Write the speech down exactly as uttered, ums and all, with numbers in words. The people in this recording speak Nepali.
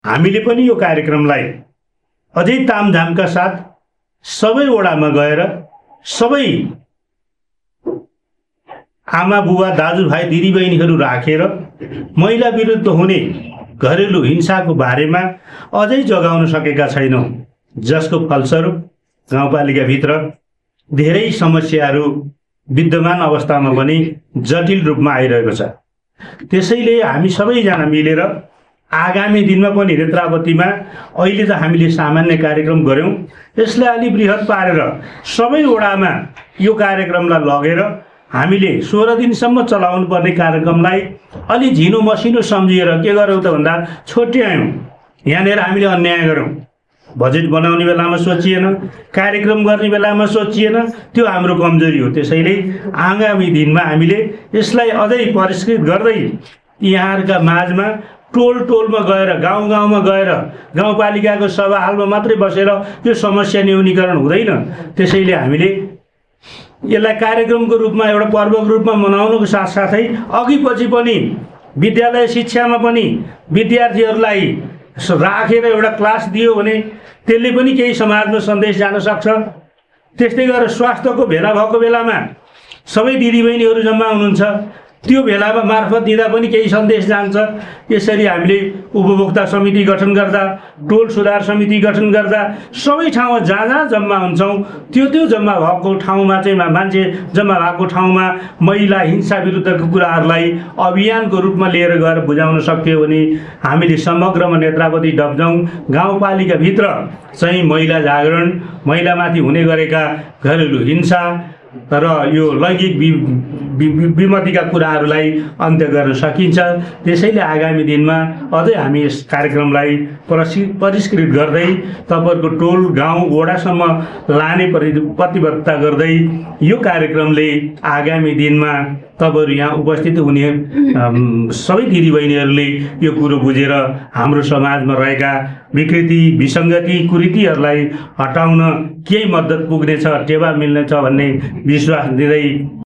हामीले पनि यो कार्यक्रमलाई अझै तामझामका साथ सबै वडामा गएर सबै आमा बुबा दाजुभाइ दिदीबहिनीहरू राखेर महिला विरुद्ध हुने घरेलु हिंसाको बारेमा अझै जगाउन सकेका छैनौँ, जसको फलस्वरूप गाउँपालिकाभित्र धेरै समस्याहरू विद्यमान अवस्थामा पनि जटिल रूपमा आइरहेको छ। त्यसैले हामी सबैजना मिलेर आगामी दिनमा पनि नेत्रावतीमा अहिले त हामीले सामान्य कार्यक्रम गऱ्यौँ, यसलाई अलि बृहत पारेर सबै वडामा यो कार्यक्रमलाई लगेर हामीले सोह्र दिनसम्म चलाउनु पर्ने कार्यक्रमलाई अलि झिनो मसिनो सम्झिएर के गर्यौँ त भन्दा छोट्यायौँ। यहाँनिर हामीले अन्याय गऱ्यौँ, बजेट बनाउने बेलामा सोचिएन, कार्यक्रम गर्ने बेलामा सोचिएन, त्यो हाम्रो कमजोरी हो। त्यसैले आगामी दिनमा हामीले यसलाई अझै परिष्कृत गर्दै यहाँहरूका माझमा टोल टोलमा गएर गाउँ गाउँमा गएर गाउँपालिकाको सभा हालमा मात्रै बसेर यो समस्या न्यूनीकरण हुँदैन। त्यसैले हामीले यसलाई कार्यक्रमको रूपमा एउटा पर्वको रूपमा मनाउनुको साथसाथै अघि पछि पनि विद्यालय शिक्षामा पनि विद्यार्थीहरूलाई राखेर एउटा क्लास दियो भने त्यसले पनि केही समाजमा सन्देश जान सक्छ। त्यस्तै गरेर स्वास्थ्यको भेला भएको बेलामा सबै दिदीबहिनीहरू जम्मा हुनुहुन्छ, त्यो भेलामा मार्फत दिँदा पनि केही सन्देश जान्छ। यसरी हामीले उपभोक्ता समिति गठन गर्दा, टोल सुधार समिति गठन गर्दा सबै ठाउँमा जहाँ जहाँ जम्मा हुन्छौँ त्यो त्यो जम्मा भएको ठाउँमा चाहिँ मान्छे जम्मा भएको ठाउँमा महिला हिंसा विरुद्धको कुराहरूलाई अभियानको रूपमा लिएर गएर बुझाउन सक्यो भने हामीले समग्रमा नेत्रावती डबजौँ गाउँपालिकाभित्र चाहिँ महिला जागरण, महिलामाथि हुने गरेका घरेलु हिंसा र यो लैङ्गिक विमतिका कुराहरूलाई अन्त्य गर्न सकिन्छ। त्यसैले आगामी दिनमा अझै हामी यस कार्यक्रमलाई परिष्कृत गर्दै तपाईँहरूको टोल गाउँ वडासम्म लाने प्रतिबद्धता गर्दै यो कार्यक्रमले आगामी दिनमा तपाईँहरू यहाँ उपस्थित हुने सबै दिदीबहिनीहरूले यो कुरो बुझेर हाम्रो समाजमा रहेका विकृति विसङ्गति कुरीतिहरूलाई हटाउन केही मद्दत पुग्नेछ, टेवा मिल्नेछ भन्ने विश्वास दिँदै